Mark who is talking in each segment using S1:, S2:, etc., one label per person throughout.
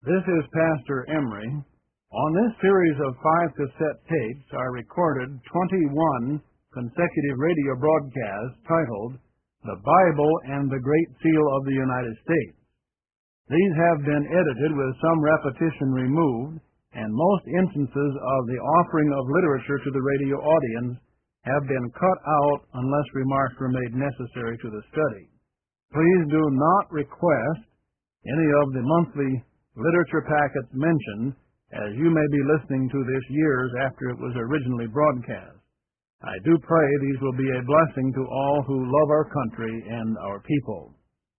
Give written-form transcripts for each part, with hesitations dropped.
S1: This is Pastor Emery. On this series of 5 cassette tapes I recorded 21 consecutive radio broadcasts titled The Bible and the Great Seal of the United States. These have been edited with some repetition removed, and most instances of the offering of literature to the radio audience have been cut out unless remarks were made necessary to the study. Please do not request any of the monthly literature packets mentioned, as you may be listening to this years after it was originally broadcast. I do pray these will be a blessing to all who love our country and our people.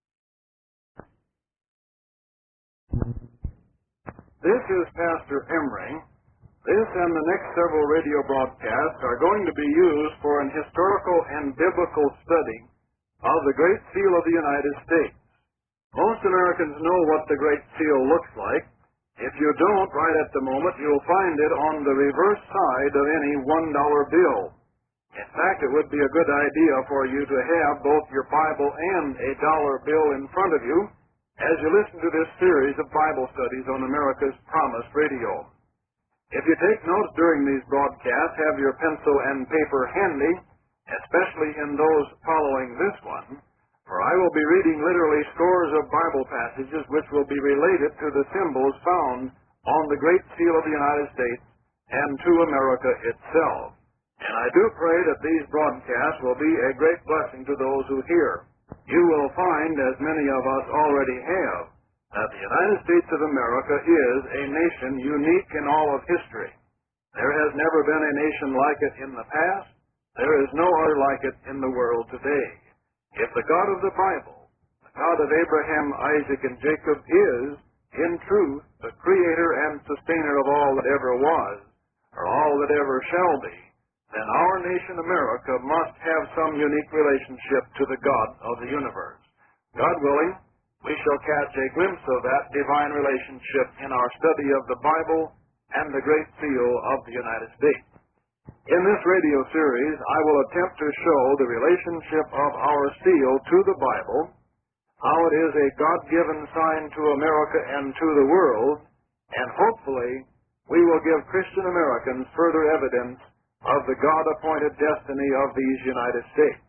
S1: This is Pastor Emery. This and the next several radio broadcasts are going to be used for an historical and biblical study of the Great Seal of the United States. Most Americans know what the Great Seal looks like. If you don't, right at the moment, you'll find it on the reverse side of any $1 bill. In fact, it would be a good idea for you to have both your Bible and a dollar bill in front of you as you listen to this series of Bible studies on America's Promise Radio. If you take notes during these broadcasts, have your pencil and paper handy, especially in those following this one, for I will be reading literally scores of Bible passages which will be related to the symbols found on the Great Seal of the United States and to America itself. And I do pray that these broadcasts will be a great blessing to those who hear. You will find, as many of us already have, that the United States of America is a nation unique in all of history. There has never been a nation like it in the past. There is no other like it in the world today. If the God of the Bible, the God of Abraham, Isaac, and Jacob is, in truth, the creator and sustainer of all that ever was, or all that ever shall be, then our nation America must have some unique relationship to the God of the universe. God willing, we shall catch a glimpse of that divine relationship in our study of the Bible and the Great Seal of the United States. In this radio series, I will attempt to show the relationship of our seal to the Bible, how it is a God-given sign to America and to the world, and hopefully we will give Christian Americans further evidence of the God-appointed destiny of these United States.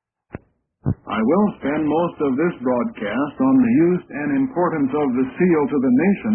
S1: I will spend most of this broadcast on the use and importance of the seal to the nation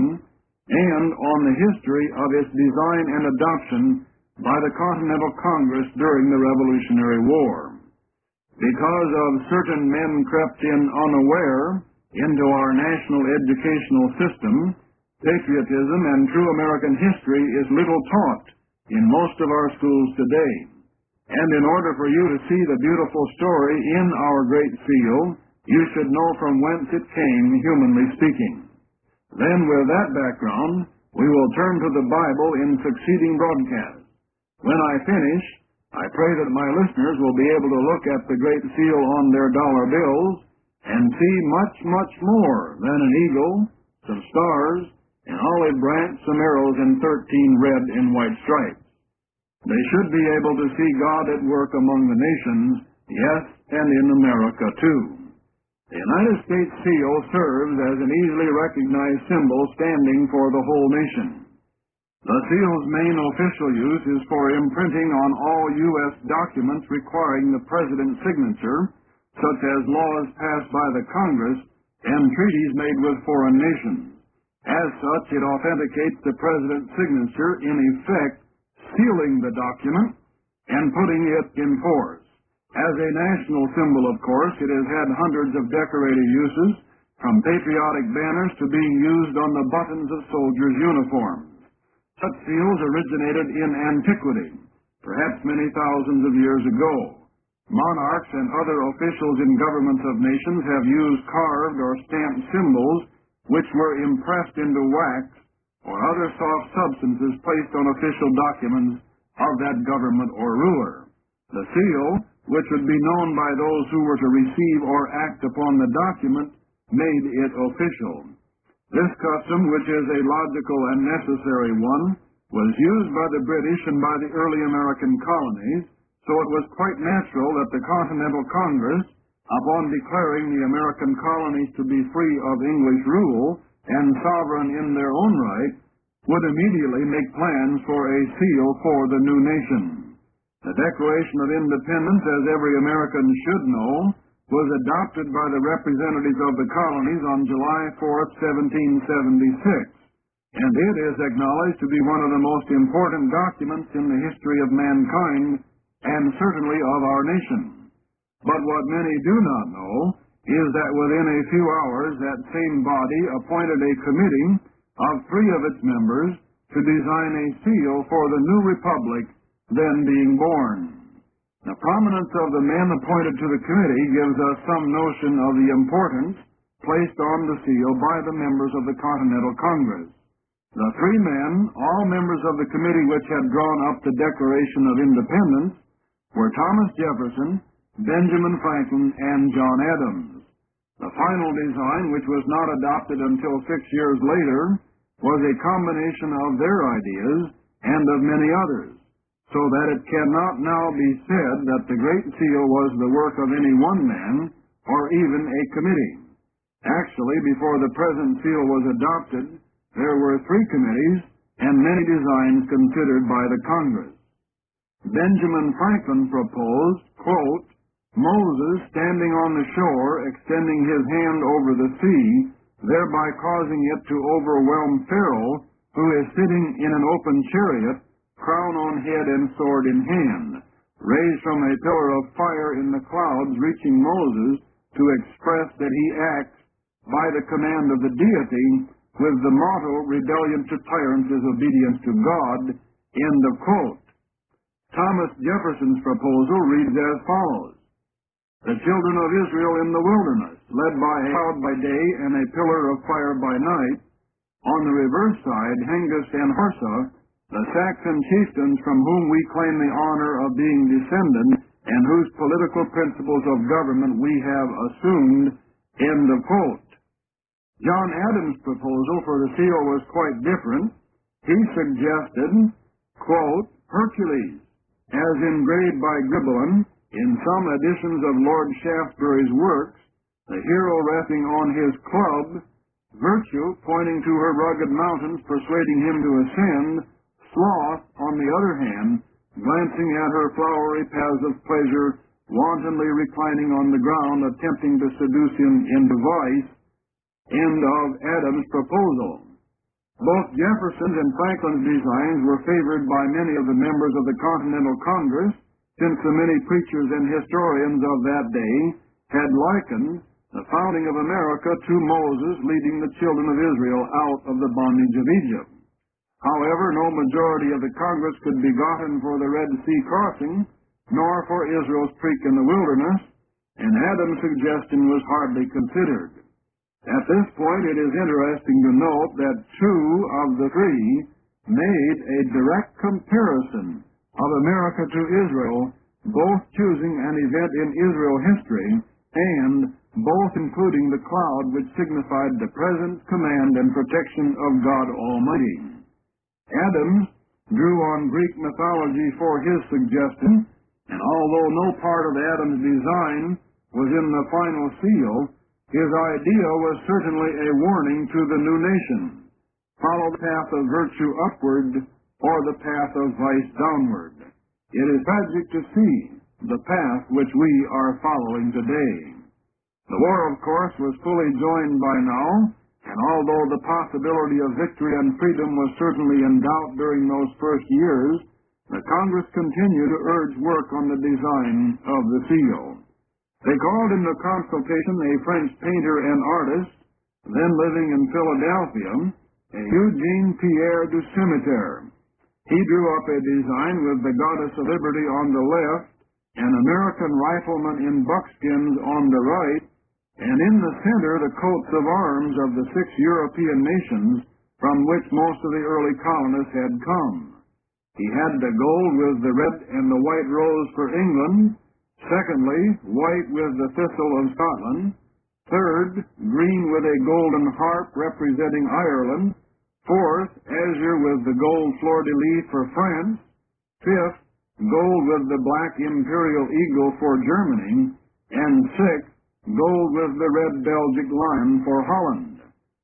S1: and on the history of its design and adoption by the Continental Congress during the Revolutionary War. Because of certain men crept in unaware into our national educational system, patriotism and true American history is little taught in most of our schools today. And in order for you to see the beautiful story in our Great Seal, you should know from whence it came, humanly speaking. Then, with that background, we will turn to the Bible in succeeding broadcasts. When I finish, I pray that my listeners will be able to look at the Great Seal on their dollar bills and see much, much more than an eagle, some stars, an olive branch, some arrows, and 13 red and white stripes. They should be able to see God at work among the nations, yes, and in America too. The United States seal serves as an easily recognized symbol standing for the whole nation. The seal's main official use is for imprinting on all U.S. documents requiring the President's signature, such as laws passed by the Congress and treaties made with foreign nations. As such, it authenticates the President's signature, in effect, sealing the document and putting it in force. As a national symbol, of course, it has had hundreds of decorated uses, from patriotic banners to being used on the buttons of soldiers' uniforms. Such seals originated in antiquity, perhaps many thousands of years ago. Monarchs and other officials in governments of nations have used carved or stamped symbols which were impressed into wax or other soft substances placed on official documents of that government or ruler. The seal, which would be known by those who were to receive or act upon the document, made it official. This custom, which is a logical and necessary one, was used by the British and by the early American colonies, so it was quite natural that the Continental Congress, upon declaring the American colonies to be free of English rule and sovereign in their own right, would immediately make plans for a seal for the new nation. The Declaration of Independence, as every American should know, was adopted by the representatives of the colonies on July 4, 1776, and it is acknowledged to be one of the most important documents in the history of mankind and certainly of our nation. But what many do not know is that within a few hours that same body appointed a committee of 3 of its members to design a seal for the new republic then being born. The prominence of the men appointed to the committee gives us some notion of the importance placed on the seal by the members of the Continental Congress. The 3 men, all members of the committee which had drawn up the Declaration of Independence, were Thomas Jefferson, Benjamin Franklin, and John Adams. The final design, which was not adopted until 6 years later, was a combination of their ideas and of many others, so that it cannot now be said that the Great Seal was the work of any one man or even a committee. Actually, before the present seal was adopted, there were 3 committees and many designs considered by the Congress. Benjamin Franklin proposed, quote, Moses standing on the shore, extending his hand over the sea, thereby causing it to overwhelm Pharaoh, who is sitting in an open chariot, crown on head and sword in hand, raised from a pillar of fire in the clouds, reaching Moses to express that he acts by the command of the deity, with the motto, rebellion to tyrants is obedience to God, end of quote. Thomas Jefferson's proposal reads as follows. The children of Israel in the wilderness, led by a cloud by day and a pillar of fire by night. On the reverse side, Hengist and Horsa, the Saxon chieftains from whom we claim the honor of being descended and whose political principles of government we have assumed, end of quote. John Adams' proposal for the seal was quite different. He suggested, quote, Hercules, as engraved by Gribelin, in some editions of Lord Shaftesbury's works, the hero resting on his club, Virtue pointing to her rugged mountains, persuading him to ascend, Sloth, on the other hand, glancing at her flowery paths of pleasure, wantonly reclining on the ground, attempting to seduce him into vice, end of Adams' proposal. Both Jefferson's and Franklin's designs were favored by many of the members of the Continental Congress, since the many preachers and historians of that day had likened the founding of America to Moses leading the children of Israel out of the bondage of Egypt. However, no majority of the Congress could be gotten for the Red Sea crossing, nor for Israel's creek in the wilderness, and Adams' suggestion was hardly considered. At this point, it is interesting to note that 2 of the 3 made a direct comparison of America to Israel, both choosing an event in Israel history and both including the cloud which signified the present command and protection of God Almighty. Adams drew on Greek mythology for his suggestion, and although no part of Adams' design was in the final seal, his idea was certainly a warning to the new nation. Follow the path of virtue upward or the path of vice downward. It is tragic to see the path which we are following today. The war, of course, was fully joined by now, and although the possibility of victory and freedom was certainly in doubt during those first years, the Congress continued to urge work on the design of the seal. They called into consultation a French painter and artist, then living in Philadelphia, a Eugene Pierre du Cimetière. He drew up a design with the Goddess of Liberty on the left, an American rifleman in buckskins on the right, and in the center the coats of arms of the 6 European nations from which most of the early colonists had come. He had the gold with the red and the white rose for England. Secondly, white with the thistle of Scotland. Third, green with a golden harp representing Ireland. Fourth, azure with the gold fleur-de-lis for France. Fifth, gold with the black imperial eagle for Germany. And sixth, gold with the red Belgic lion for Holland.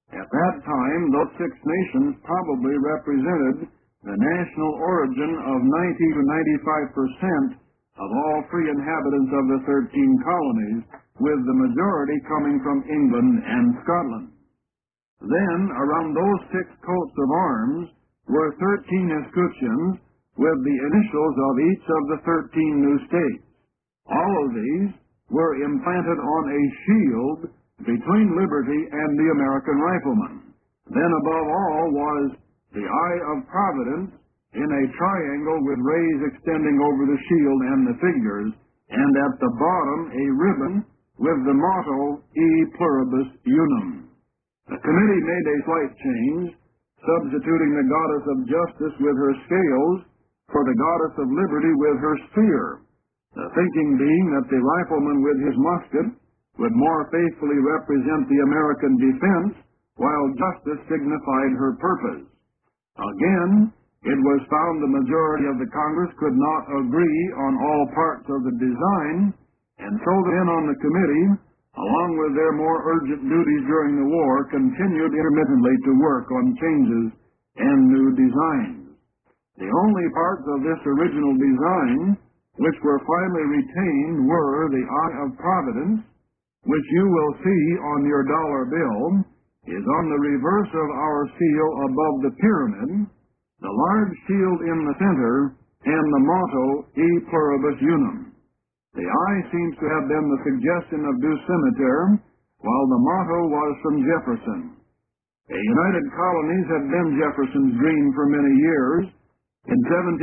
S1: At that time, those 6 nations probably represented the national origin of 90 to 95% of all free inhabitants of the 13 colonies, with the majority coming from England and Scotland. Then, around those 6 coats of arms were 13 escutcheons with the initials of each of the 13 new states. All of these were implanted on a shield between Liberty and the American Rifleman. Then above all was the Eye of Providence in a triangle with rays extending over the shield and the figures, and at the bottom a ribbon with the motto E Pluribus Unum. The committee made a slight change, substituting the goddess of justice with her scales for the goddess of liberty with her spear, the thinking being that the rifleman with his musket would more faithfully represent the American defense, while justice signified her purpose. Again, it was found the majority of the Congress could not agree on all parts of the design, and so the men on the committee, along with their more urgent duties during the war, continued intermittently to work on changes and new designs. The only parts of this original design which were finally retained were the Eye of Providence, which you will see on your dollar bill, is on the reverse of our seal above the pyramid, the large shield in the center, and the motto E Pluribus Unum. The eye seems to have been the suggestion of Du Cimetière, while the motto was from Jefferson. The United Colonies had been Jefferson's dream for many years. In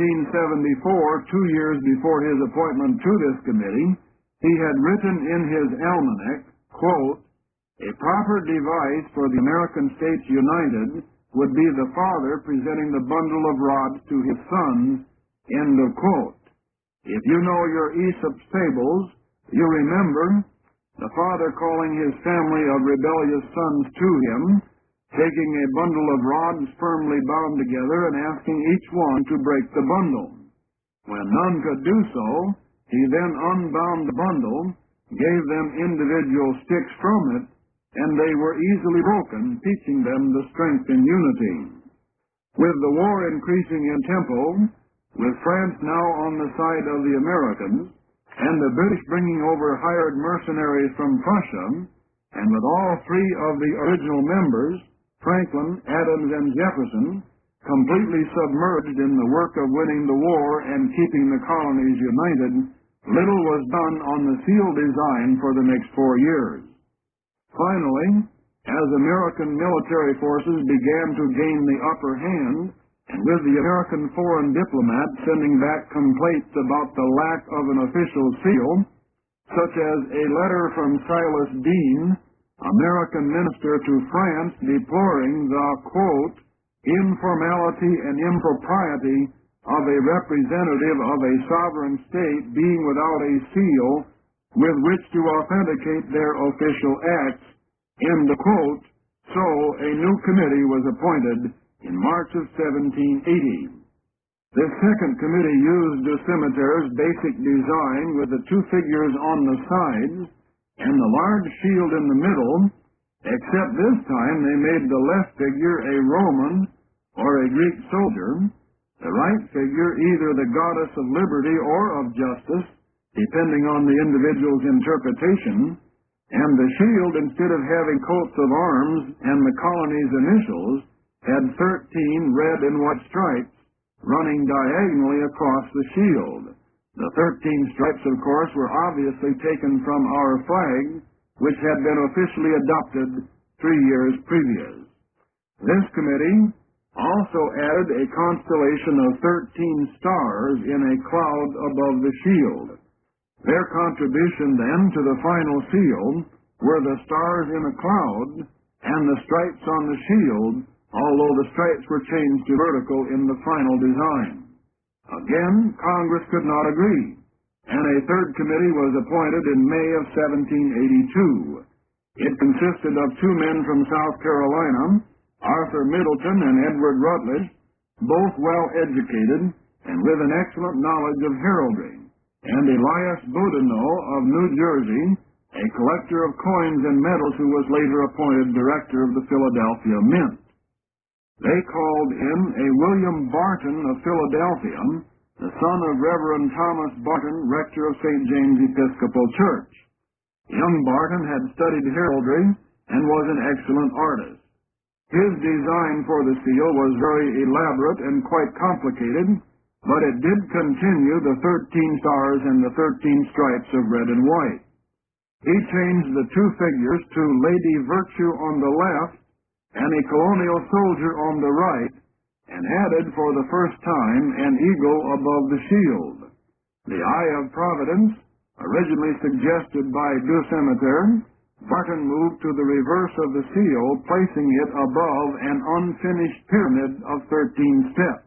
S1: 1774, 2 years before his appointment to this committee, he had written in his almanac, quote, "A proper device for the American States United would be the father presenting the bundle of rods to his sons," end of quote. If you know your Aesop's fables, you remember the father calling his family of rebellious sons to him, taking a bundle of rods firmly bound together and asking each one to break the bundle. When none could do so, he then unbound the bundle, gave them individual sticks from it, and they were easily broken, teaching them the strength in unity. With the war increasing in tempo, with France now on the side of the Americans, and the British bringing over hired mercenaries from Prussia, and with all 3 of the original members, Franklin, Adams, and Jefferson, completely submerged in the work of winning the war and keeping the colonies united, little was done on the seal design for the next 4 years. Finally, as American military forces began to gain the upper hand, and with the American foreign diplomat sending back complaints about the lack of an official seal, such as a letter from Silas Deane, American minister to France, deploring the, quote, informality and impropriety of a representative of a sovereign state being without a seal with which to authenticate their official acts, end of quote. So a new committee was appointed in March of 1780. This second committee used Du Cimetière's basic design with the 2 figures on the sides and the large shield in the middle, except this time they made the left figure a Roman or a Greek soldier, the right figure either the goddess of liberty or of justice, depending on the individual's interpretation, and the shield, instead of having coats of arms and the colony's initials, had 13 red and white stripes running diagonally across the shield. The 13 stripes, of course, were obviously taken from our flag, which had been officially adopted 3 years previous. This committee also added a constellation of 13 stars in a cloud above the shield. Their contribution then to the final seal were the stars in a cloud and the stripes on the shield, although the stripes were changed to vertical in the final design. Again, Congress could not agree, and a 3rd committee was appointed in May of 1782. It consisted of 2 men from South Carolina, Arthur Middleton and Edward Rutledge, both well educated and with an excellent knowledge of heraldry, and Elias Boudinot of New Jersey, a collector of coins and medals who was later appointed director of the Philadelphia Mint. They called in a William Barton of Philadelphia, the son of Reverend Thomas Barton, rector of St. James Episcopal Church. Young Barton had studied heraldry and was an excellent artist. His design for the seal was very elaborate and quite complicated, but it did continue the 13 stars and the 13 stripes of red and white. He changed the two figures to Lady Virtue on the left and a colonial soldier on the right, and added for the first time an eagle above the shield. The Eye of Providence, originally suggested by Ducemeter, Barton moved to the reverse of the seal, placing it above an unfinished pyramid of 13 steps.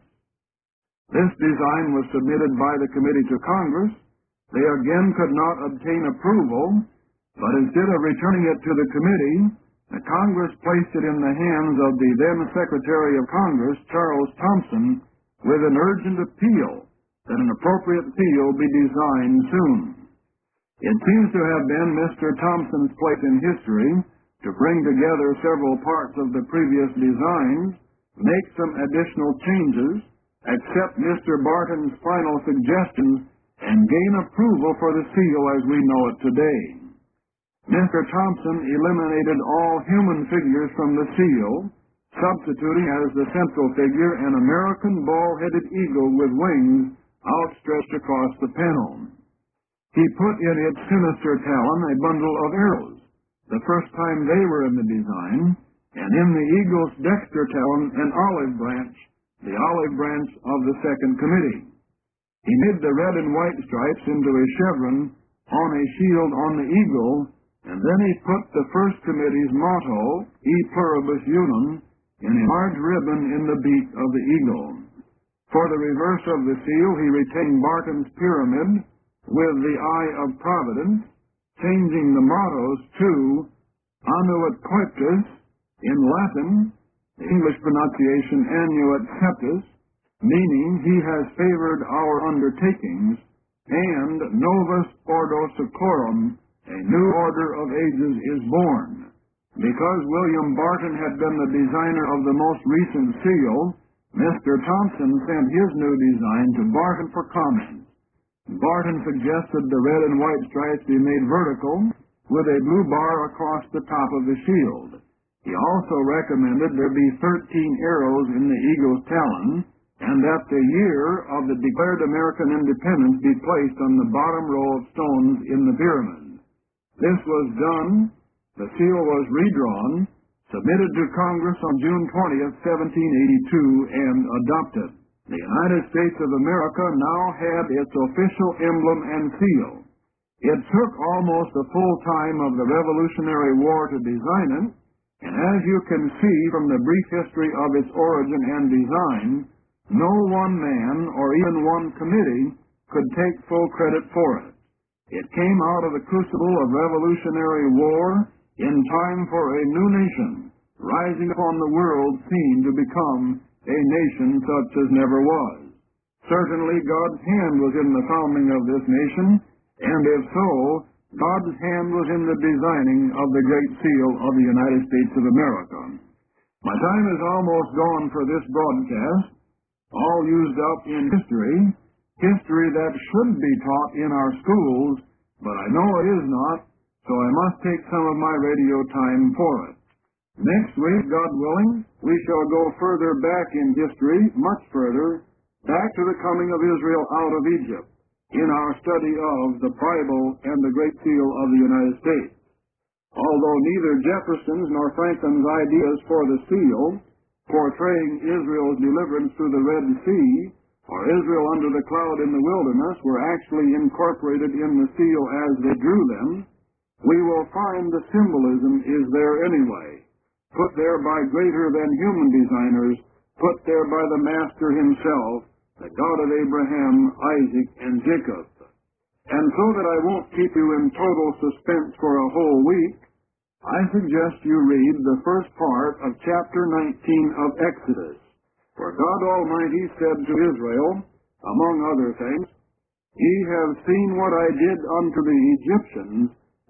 S1: This design was submitted by the committee to Congress. They again could not obtain approval, but instead of returning it to the committee, the Congress placed it in the hands of the then Secretary of Congress, Charles Thompson, with an urgent appeal that an appropriate seal be designed soon. It seems to have been Mr. Thompson's place in history to bring together several parts of the previous designs, make some additional changes, accept Mr. Barton's final suggestions, and gain approval for the seal as we know it today. Mr. Thompson eliminated all human figures from the seal, substituting as the central figure an American ball-headed eagle with wings outstretched across the panel. He put in its sinister talon a bundle of arrows, the first time they were in the design, and in the eagle's dexter talon an olive branch, the olive branch of the second committee. He made the red and white stripes into a chevron on a shield on the eagle, and then he put the first committee's motto, E Pluribus Unum, in a large ribbon in the beak of the eagle. For the reverse of the seal, he retained Barton's pyramid with the Eye of Providence, changing the mottos to Annuit Coeptis in Latin, the English pronunciation Annuit Septis, meaning he has favored our undertakings, and Novus Ordo Seclorum, a new order of ages is born. Because William Barton had been the designer of the most recent seal, Mr. Thompson sent his new design to Barton for comment. Barton suggested the red and white stripes be made vertical, with a blue bar across the top of the shield. He also recommended there be 13 arrows in the eagle's talon, and that the year of the declared American independence be placed on the bottom row of stones in the pyramid. This was done. The seal was redrawn, submitted to Congress on June 20th, 1782, and adopted. The United States of America now had its official emblem and seal. It took almost the full time of the Revolutionary War to design it, and as you can see from the brief history of its origin and design, no one man or even one committee could take full credit for it. It came out of the crucible of Revolutionary War in time for a new nation, rising upon the world scene to become a nation such as never was. Certainly God's hand was in the founding of this nation, and if so, God's hand was in the designing of the Great Seal of the United States of America. My time is almost gone for this broadcast, all used up in history that should be taught in our schools, but I know it is not, so I must take some of my radio time for it. Next week, God willing, we shall go further back in history, much further, back to the coming of Israel out of Egypt, in our study of the Bible and the Great Seal of the United States. Although neither Jefferson's nor Franklin's ideas for the seal, portraying Israel's deliverance through the Red Sea, or Israel under the cloud in the wilderness, were actually incorporated in the seal as they drew them, we will find the symbolism is there anyway, put there by greater than human designers, put there by the Master himself, the God of Abraham, Isaac, and Jacob. And so that I won't keep you in total suspense for a whole week, I suggest you read the first part of chapter 19 of Exodus, where God Almighty said to Israel, among other things, Ye have seen what I did unto the Egyptians,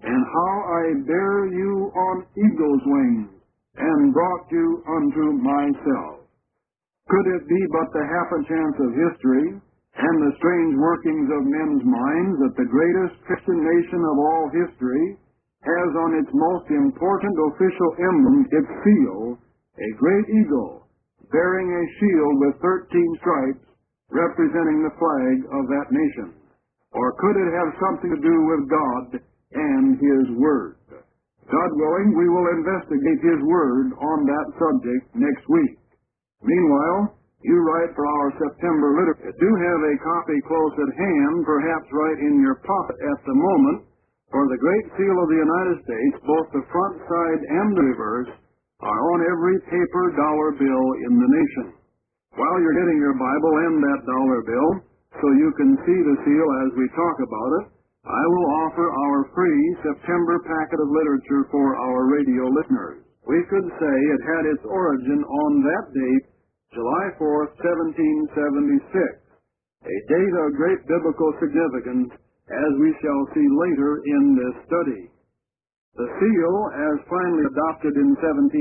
S1: and how I bare you on eagle's wings, and brought you unto myself. Could it be but the half-a-chance of history, and the strange workings of men's minds, that the greatest Christian nation of all history has on its most important official emblem, its seal, a great eagle, bearing a shield with 13 stripes, representing the flag of that nation? Or could it have something to do with God and His Word? God willing, we will investigate His Word on that subject next week. Meanwhile, you write for our September literature. Do have a copy close at hand, perhaps right in your pocket at the moment, for the Great Seal of the United States, both the front side and the reverse, are on every paper dollar bill in the nation. While you're getting your Bible and that dollar bill, so you can see the seal as we talk about it, I will offer our free September packet of literature for our radio listeners. We could say it had its origin on that date, July 4th, 1776, a date of great biblical significance, as we shall see later in this study. The seal, as finally adopted in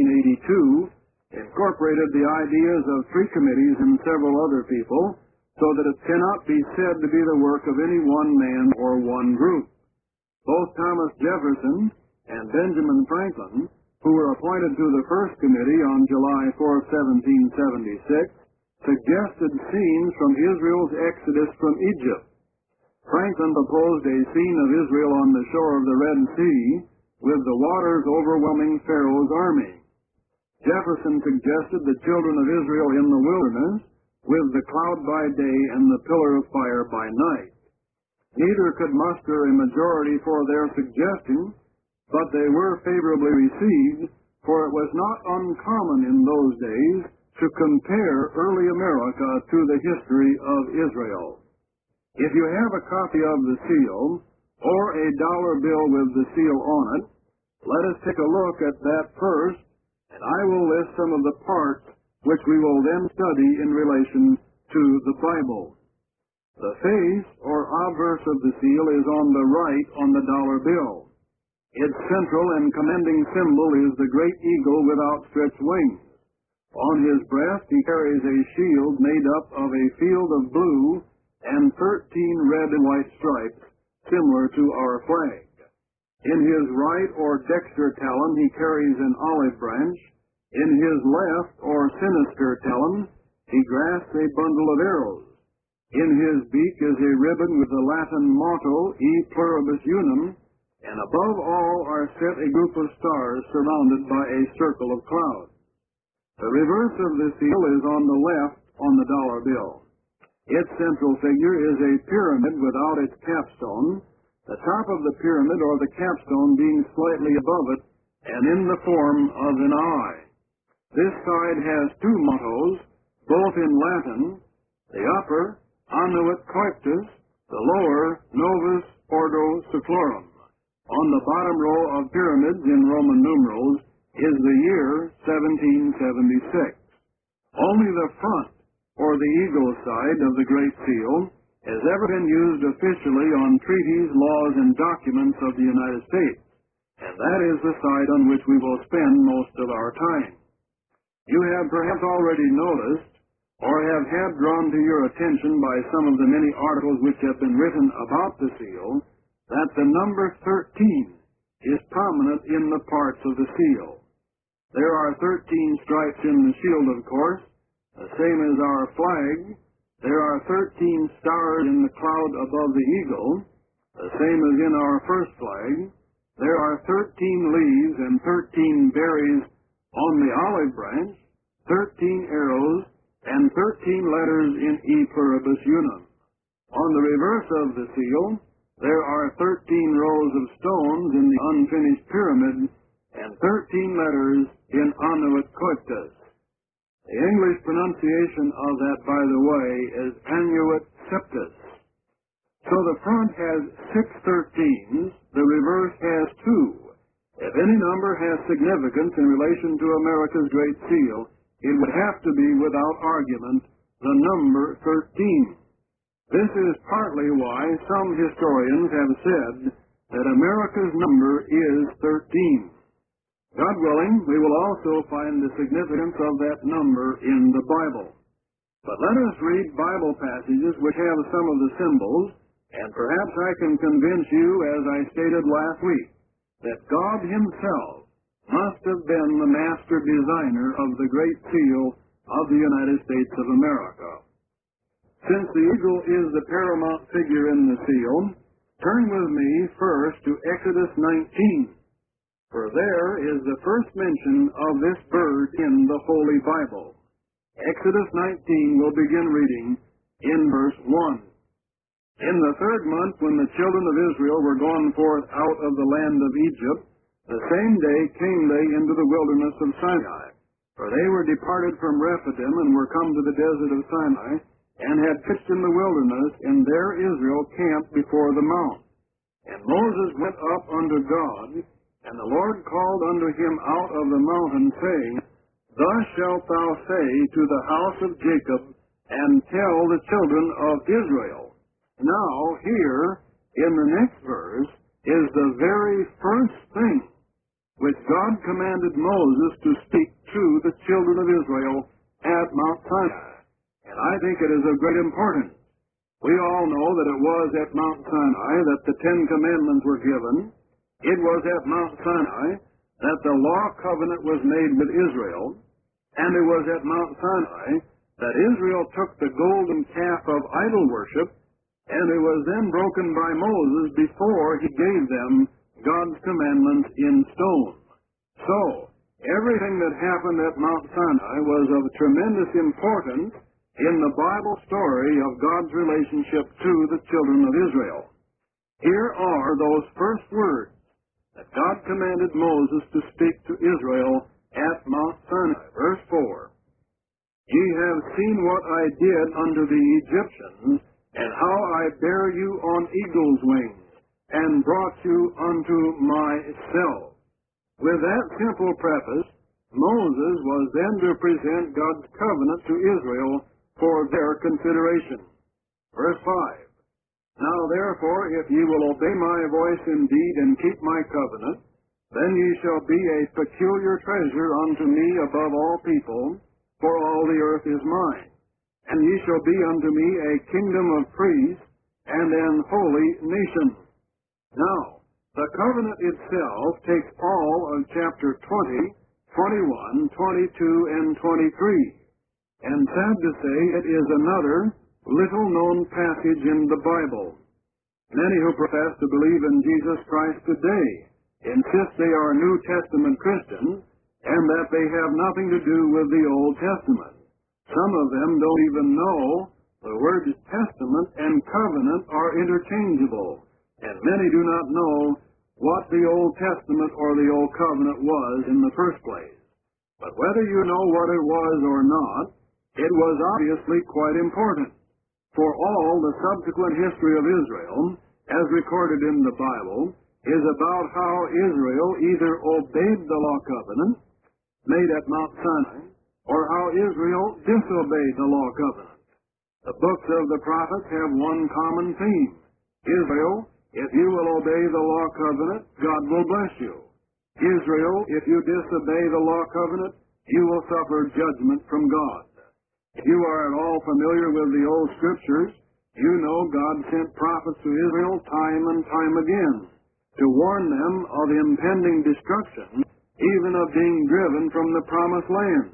S1: 1782, incorporated the ideas of 3 committees and several other people, so that it cannot be said to be the work of any one man or one group. Both Thomas Jefferson and Benjamin Franklin, who were appointed to the first committee on July 4, 1776, suggested scenes from Israel's exodus from Egypt. Franklin proposed a scene of Israel on the shore of the Red Sea, with the waters overwhelming Pharaoh's army. Jefferson suggested the children of Israel in the wilderness, with the cloud by day and the pillar of fire by night. Neither could muster a majority for their suggestion, but they were favorably received, for it was not uncommon in those days to compare early America to the history of Israel. If you have a copy of the seal, or a dollar bill with the seal on it, let us take a look at that first, and I will list some of the parts which we will then study in relation to the Bible. The face, or obverse of the seal, is on the right on the dollar bill. Its central and commending symbol is the great eagle with outstretched wings. On his breast he carries a shield made up of a field of blue and 13 red and white stripes, similar to our flag. In his right or dexter talon he carries an olive branch. In his left or sinister talon he grasps a bundle of arrows. In his beak is a ribbon with the Latin motto, E pluribus unum, and above all are set a group of stars surrounded by a circle of clouds. The reverse of the seal is on the left on the dollar bill. Its central figure is a pyramid without its capstone, the top of the pyramid or the capstone being slightly above it and in the form of an eye. This side has 2 mottos, both in Latin, the upper, Annuit Coeptis, the lower, Novus Ordo Seclorum. On the bottom row of pyramids in Roman numerals is the year 1776. Only the front, or the eagle side of the Great Seal, has ever been used officially on treaties, laws, and documents of the United States, and that is the side on which we will spend most of our time. You have perhaps already noticed, or have had drawn to your attention by some of the many articles which have been written about the seal, that the number 13 is prominent in the parts of the seal. There are 13 stripes in the shield, of course, the same as our flag. There are 13 stars in the cloud above the eagle, the same as in our first flag. There are 13 leaves and 13 berries on the olive branch, 13 arrows, and 13 letters in E pluribus unum. On the reverse of the seal, there are 13 rows of stones in the unfinished pyramid and 13 letters in Annuit Coeptis. The English pronunciation of that, by the way, is Annuit Septis. So the front has 6 13s, the reverse has 2. If any number has significance in relation to America's Great Seal, it would have to be, without argument, the number 13. This is partly why some historians have said that America's number is 13. God willing, we will also find the significance of that number in the Bible. But let us read Bible passages which have some of the symbols, and perhaps I can convince you, as I stated last week, that God Himself must have been the master designer of the Great Seal of the United States of America. Since the eagle is the paramount figure in the seal, turn with me first to Exodus 19, for there is the first mention of this bird in the Holy Bible. Exodus 19 will begin reading in verse 1. In the third month, when the children of Israel were gone forth out of the land of Egypt, the same day came they into the wilderness of Sinai. For they were departed from Rephidim, and were come to the desert of Sinai, and had pitched in the wilderness, and there Israel camped before the mount. And Moses went up unto God, and the Lord called unto him out of the mountain, saying, Thus shalt thou say to the house of Jacob, and tell the children of Israel. Now, here, in the next verse, is the very first thing which God commanded Moses to speak to the children of Israel at Mount Sinai. And I think it is of great importance. We all know that it was at Mount Sinai that the Ten Commandments were given. It was at Mount Sinai that the law covenant was made with Israel. And it was at Mount Sinai that Israel took the golden calf of idol worship, and it was then broken by Moses before he gave them God's commandments in stone. So, everything that happened at Mount Sinai was of tremendous importance in the Bible story of God's relationship to the children of Israel. Here are those first words that God commanded Moses to speak to Israel at Mount Sinai. Verse 4, Ye have seen what I did unto the Egyptians, and how I bare you on eagle's wings, and brought you unto myself. With that simple preface, Moses was then to present God's covenant to Israel for their consideration. Verse 5, Now therefore, if ye will obey my voice indeed, and keep my covenant, then ye shall be a peculiar treasure unto me above all people, for all the earth is mine. And ye shall be unto me a kingdom of priests, and an holy nation. Now, the covenant itself takes all of chapter 20, 21, 22, and 23. And sad to say, it is another little-known passage in the Bible. Many who profess to believe in Jesus Christ today insist they are New Testament Christians, and that they have nothing to do with the Old Testament. Some of them don't even know the words testament and covenant are interchangeable, and many do not know what the Old Testament or the Old Covenant was in the first place. But whether you know what it was or not, it was obviously quite important. For all the subsequent history of Israel, as recorded in the Bible, is about how Israel either obeyed the law covenant made at Mount Sinai, or how Israel disobeyed the law covenant. The books of the prophets have one common theme. Israel, if you will obey the law covenant, God will bless you. Israel, if you disobey the law covenant, you will suffer judgment from God. If you are at all familiar with the old scriptures, you know God sent prophets to Israel time and time again to warn them of impending destruction, even of being driven from the promised land.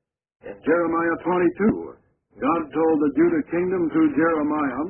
S1: In Jeremiah 22, God told the Judah kingdom through Jeremiah,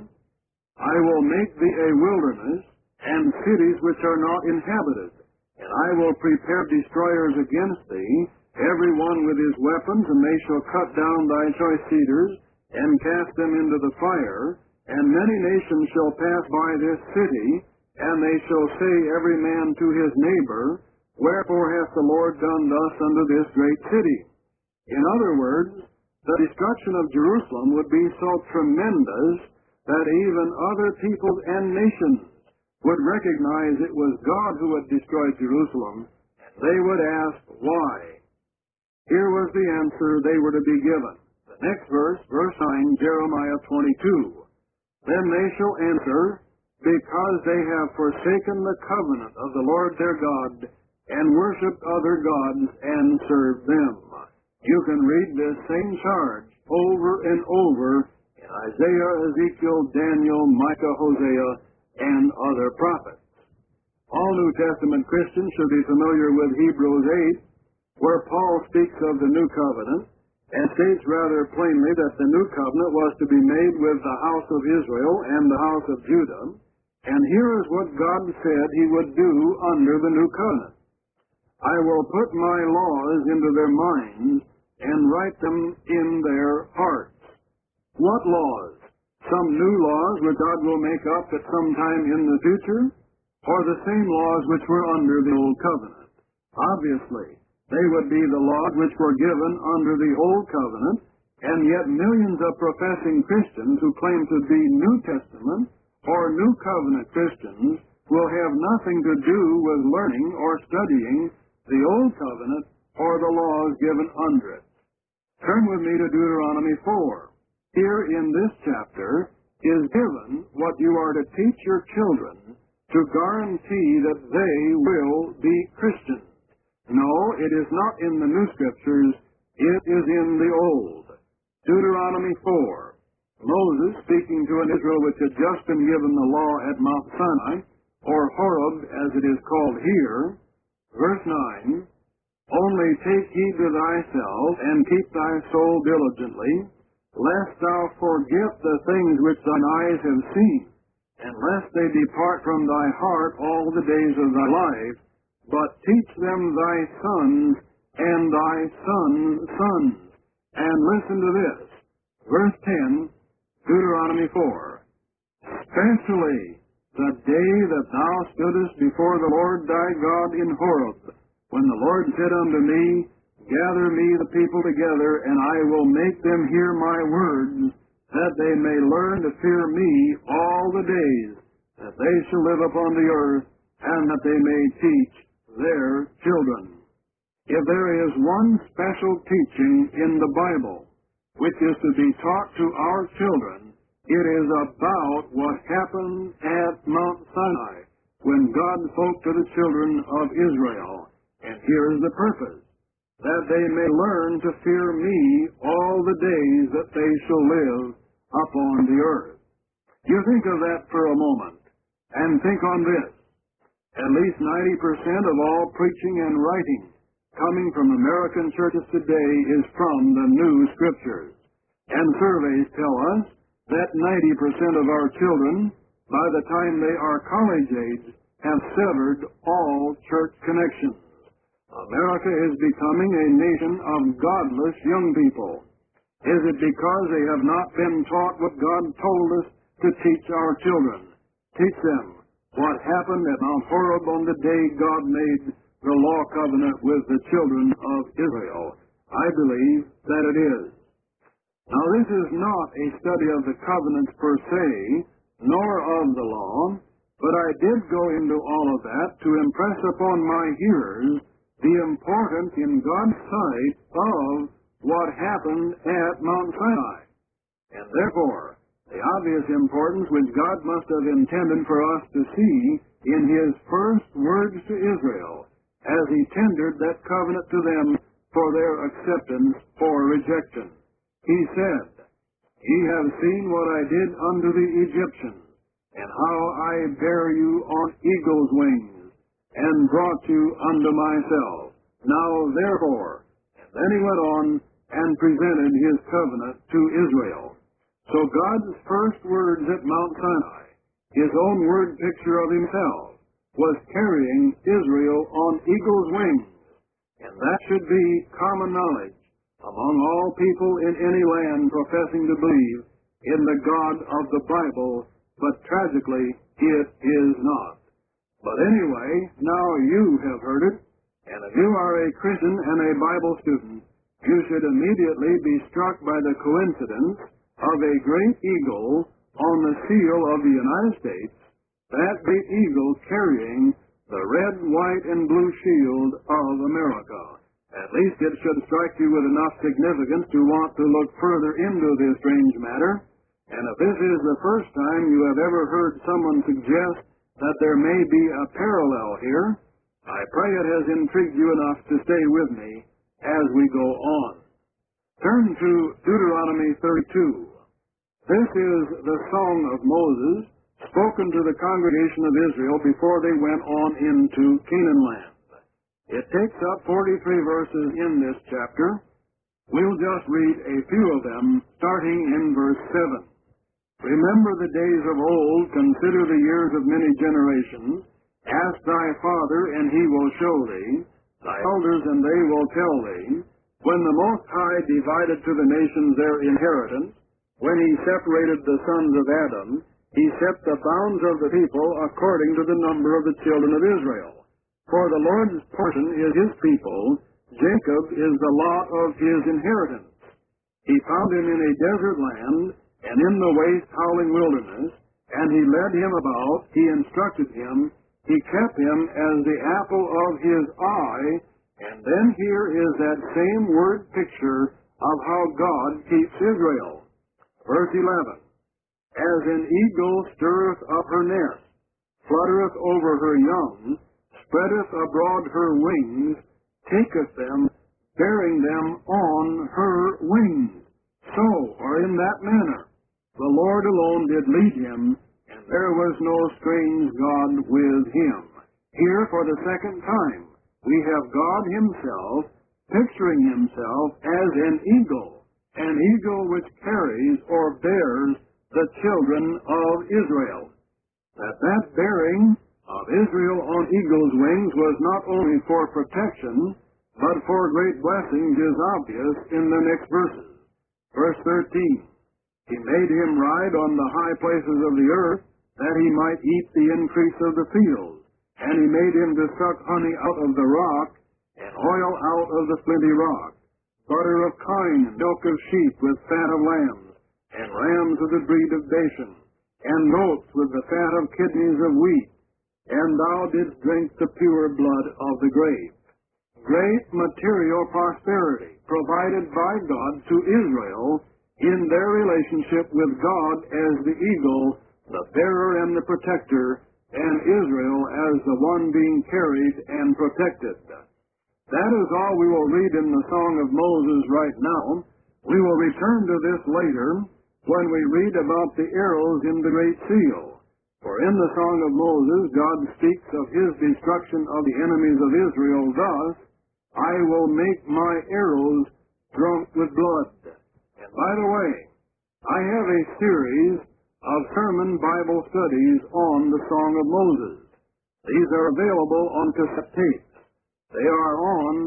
S1: I will make thee a wilderness, and cities which are not inhabited, and I will prepare destroyers against thee, every one with his weapons, and they shall cut down thy choice cedars, and cast them into the fire, and many nations shall pass by this city, and they shall say every man to his neighbor, Wherefore hath the Lord done thus unto this great city? In other words, the destruction of Jerusalem would be so tremendous that even other peoples and nations would recognize it was God who had destroyed Jerusalem. They would ask, why? Here was the answer they were to be given. The next verse, verse 9, Jeremiah 22. Then they shall answer, because they have forsaken the covenant of the Lord their God, and worshipped other gods and served them. You can read this same charge over and over in Isaiah, Ezekiel, Daniel, Micah, Hosea, and other prophets. All New Testament Christians should be familiar with Hebrews 8, where Paul speaks of the new covenant, and states rather plainly that the new covenant was to be made with the house of Israel and the house of Judah, and here is what God said he would do under the new covenant. I will put my laws into their minds and write them in their hearts. What laws? Some new laws which God will make up at some time in the future, or the same laws which were under the old covenant? Obviously, they would be the laws which were given under the old covenant, and yet millions of professing Christians who claim to be New Testament or New Covenant Christians will have nothing to do with learning or studying the Old Covenant or the laws given under it. Turn with me to Deuteronomy 4. Here in this chapter is given what you are to teach your children to guarantee that they will be Christians. No, it is not in the New Scriptures, it is in the Old. Deuteronomy 4. Moses, speaking to an Israel which had just been given the law at Mount Sinai, or Horeb as it is called here, verse 9, Only take heed to thyself, and keep thy soul diligently, lest thou forget the things which thine eyes have seen, and lest they depart from thy heart all the days of thy life, but teach them thy sons and thy sons' sons. And listen to this, verse 10, Deuteronomy 4. Especially the day that thou stoodest before the Lord thy God in Horeb, when the Lord said unto me, Gather me the people together, and I will make them hear my words, that they may learn to fear me all the days that they shall live upon the earth, and that they may teach their children. If there is one special teaching in the Bible which is to be taught to our children, it is about what happened at Mount Sinai when God spoke to the children of Israel. And here is the purpose, that they may learn to fear me all the days that they shall live upon the earth. You think of that for a moment, and think on this. At least 90% of all preaching and writing coming from American churches today is from the New Scriptures. And surveys tell us that 90% of our children, by the time they are college age, have severed all church connections. America is becoming a nation of godless young people. Is it because they have not been taught what God told us to teach our children? Teach them what happened at Mount Horeb on the day God made the law covenant with the children of Israel. I believe that it is. Now, this is not a study of the covenants per se, nor of the law, but I did go into all of that to impress upon my hearers the importance in God's sight of what happened at Mount Sinai. And therefore, the obvious importance which God must have intended for us to see in His first words to Israel as He tendered that covenant to them for their acceptance or rejection. He said, Ye have seen what I did unto the Egyptians, and how I bare you on eagle's wings, and brought you unto myself. Now therefore, and then he went on and presented his covenant to Israel. So God's first words at Mount Sinai, his own word picture of himself, was carrying Israel on eagle's wings. And that should be common knowledge among all people in any land professing to believe in the God of the Bible, but tragically it is not. But anyway, now you have heard it, and if you are a Christian and a Bible student, you should immediately be struck by the coincidence of a great eagle on the seal of the United States, that great eagle carrying the red, white, and blue shield of America. At least it should strike you with enough significance to want to look further into this strange matter And if this is the first time you have ever heard someone suggest that there may be a parallel here, I pray it has intrigued you enough to stay with me as we go on. Turn to Deuteronomy 32. This is the Song of Moses, spoken to the congregation of Israel before they went on into Canaan land. It takes up 43 verses in this chapter. We'll just read a few of them, starting in verse 7. Remember the days of old, consider the years of many generations. Ask thy father, and he will show thee, thy elders, and they will tell thee, when the Most High divided to the nations their inheritance, when he separated the sons of Adam, he set the bounds of the people according to the number of the children of Israel. For the Lord's portion is his people, Jacob is the lot of his inheritance. He found him in a desert land, and in the waste howling wilderness, and he led him about, he instructed him, he kept him as the apple of his eye, and then here is that same word picture of how God keeps Israel. Verse 11, as an eagle stirreth up her nest, fluttereth over her young, spreadeth abroad her wings, taketh them, bearing them on her wings. So, or in that manner, the Lord alone did lead him, and there was no strange God with him. Here, for the second time, we have God himself picturing himself as an eagle which carries or bears the children of Israel. That bearing of Israel on eagle's wings was not only for protection, but for great blessings is obvious in the next verses. Verse 13, he made him ride on the high places of the earth, that he might eat the increase of the field. And he made him to suck honey out of the rock, and oil out of the flinty rock, butter of kine, and milk of sheep with fat of lambs, and rams of the breed of Bashan, and goats with the fat of kidneys of wheat. And thou didst drink the pure blood of the grape. Great material prosperity provided by God to Israel in their relationship with God as the eagle, the bearer and the protector, and Israel as the one being carried and protected. That is all we will read in the Song of Moses right now. We will return to this later when we read about the arrows in the Great Seal. For in the Song of Moses, God speaks of his destruction of the enemies of Israel thus, I will make my arrows drunk with blood. And by the way, I have a series of sermon Bible studies on the Song of Moses. These are available on cassette tapes. They are on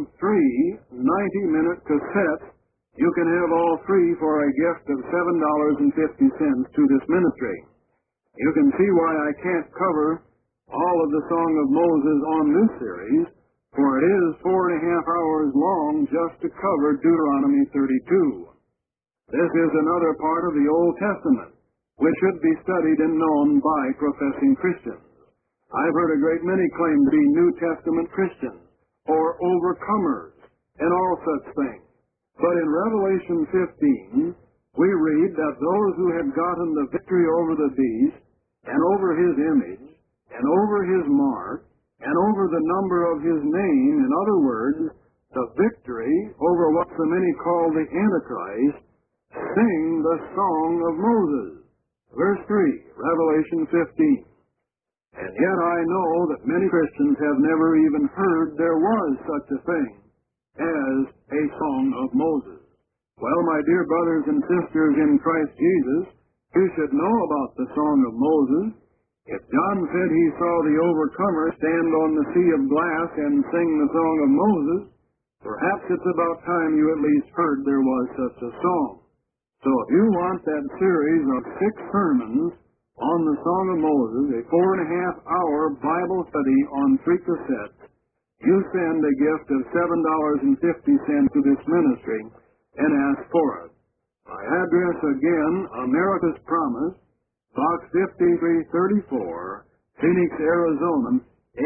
S1: 3 90-minute cassettes. You can have all 3 for a gift of $7.50 to this ministry. You can see why I can't cover all of the Song of Moses on this series, for it is 4.5 hours long just to cover Deuteronomy 32. This is another part of the Old Testament, which should be studied and known by professing Christians. I've heard a great many claim to be New Testament Christians, or overcomers, and all such things. But in Revelation 15, we read that those who had gotten the victory over the beast, and over his image, and over his mark, and over the number of his name, in other words, the victory over what so many call the Antichrist, sing the Song of Moses. Verse 3, Revelation 15. And yet I know that many Christians have never even heard there was such a thing as a Song of Moses. Well, my dear brothers and sisters in Christ Jesus, you should know about the Song of Moses. If John said he saw the overcomer stand on the sea of glass and sing the Song of Moses, perhaps it's about time you at least heard there was such a song. So if you want that series of 6 sermons on the Song of Moses, a 4.5-hour Bible study on 3 cassettes, you send a gift of $7.50 to this ministry and ask for it. My address again, America's Promise, Box 5334, Phoenix, Arizona,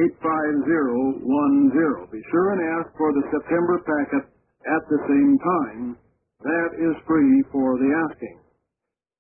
S1: 85010. Be sure and ask for the September packet at the same time. That is free for the asking.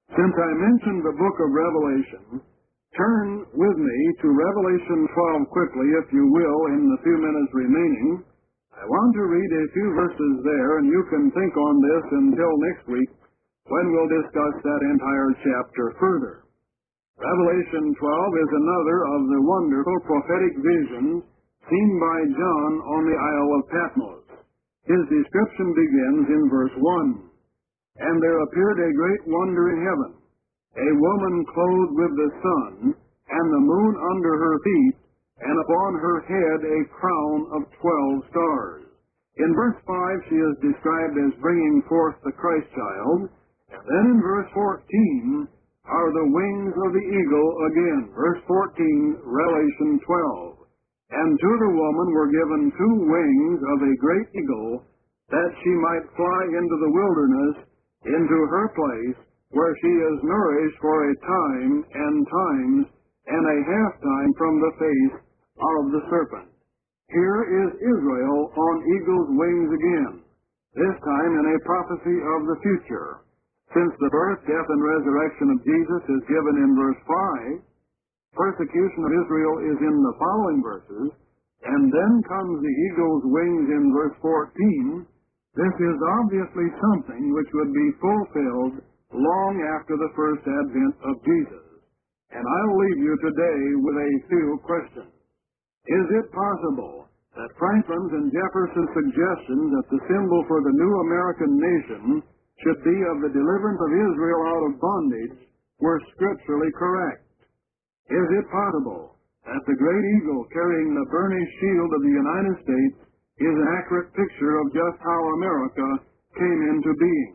S1: Since I mentioned the book of Revelation, turn with me to Revelation 12 quickly, if you will, in the few minutes remaining. I want to read a few verses there, and you can think on this until next week when we'll discuss that entire chapter further. Revelation 12 is another of the wonderful prophetic visions seen by John on the Isle of Patmos. His description begins in verse 1. And there appeared a great wonder in heaven, a woman clothed with the sun, and the moon under her feet, and upon her head a crown of 12 stars. In verse 5 she is described as bringing forth the Christ child, and then in verse 14 are the wings of the eagle again. Verse 14, Revelation 12. And to the woman were given 2 wings of a great eagle, that she might fly into the wilderness, into her place, where she is nourished for a time and times, and a half time from the face of the serpent. Here is Israel on eagle's wings again, this time in a prophecy of the future. Since the birth, death, and resurrection of Jesus is given in verse 5, persecution of Israel is in the following verses, and then comes the eagle's wings in verse 14. This is obviously something which would be fulfilled long after the first advent of Jesus. And I'll leave you today with a few questions. Is it possible that Franklin's and Jefferson's suggestion that the symbol for the new American nation should be of the deliverance of Israel out of bondage were scripturally correct? Is it possible that the great eagle carrying the burnished shield of the United States is an accurate picture of just how America came into being?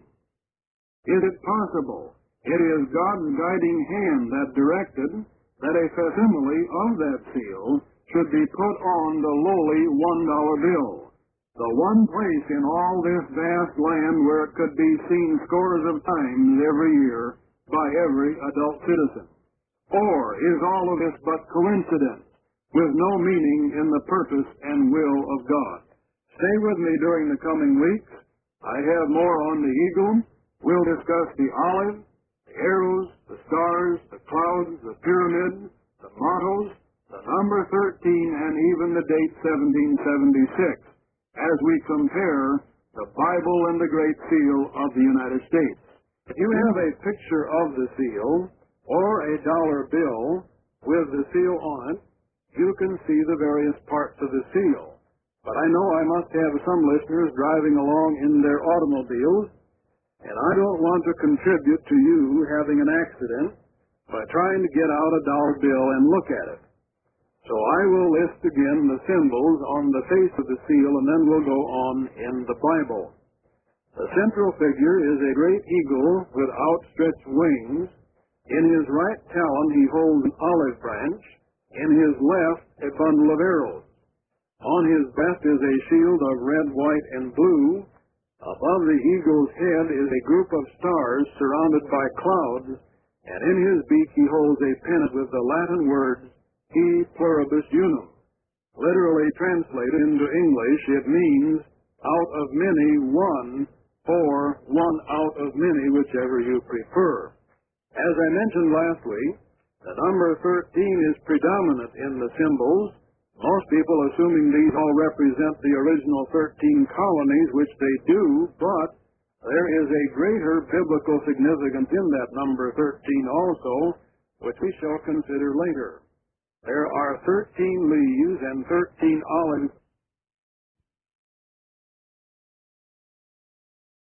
S1: Is it possible it is God's guiding hand that directed that a facsimile of that seal should be put on the lowly $1 bill, the one place in all this vast land where it could be seen scores of times every year by every adult citizen? Or is all of this but coincidence, with no meaning in the purpose and will of God? Stay with me during the coming weeks. I have more on the eagle. We'll discuss the olive, the arrows, the stars, the clouds, the pyramid, the mottos, the number 13, and even the date 1776, as we compare the Bible and the Great Seal of the United States. If you have a picture of the seal, or a dollar bill with the seal on it, you can see the various parts of the seal. But I know I must have some listeners driving along in their automobiles, and I don't want to contribute to you having an accident by trying to get out a dollar bill and look at it. So I will list again the symbols on the face of the seal, and then we'll go on in the Bible. The central figure is a great eagle with outstretched wings. In his right talon he holds an olive branch, in his left a bundle of arrows. On his breast is a shield of red, white, and blue. Above the eagle's head is a group of stars surrounded by clouds, and in his beak he holds a pennant with the Latin words, E pluribus unum. Literally translated into English, it means, out of many, one, or one out of many, whichever you prefer. As I mentioned last week, the number 13 is predominant in the symbols, most people assuming these all represent the original 13 colonies, which they do, but there is a greater biblical significance in that number 13 also, which we shall consider later. There are 13 leaves and 13 olive